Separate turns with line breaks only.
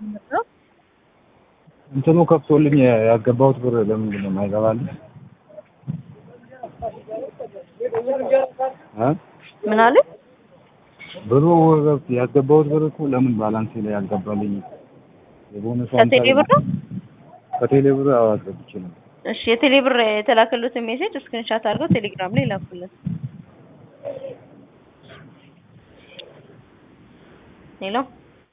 እንትኑ ከፍቶልኝ ያገባሁት ብር ለምንድን ነው የማይገባልኝ?
ምን አለ?
ብሩ ያገባሁት ብር እኮ ለምን ባላንስ ላይ ያልገባልኝ? የቦነስ
ከቴሌ ብር ነው?
ከቴሌ ብር አዋጥቼ ነው።
እሺ የቴሌ ብር የተላከሉትን ሜሴጅ ስክሪንሻት አድርገው ቴሌግራም ላይ ላኩልን። ሄሎ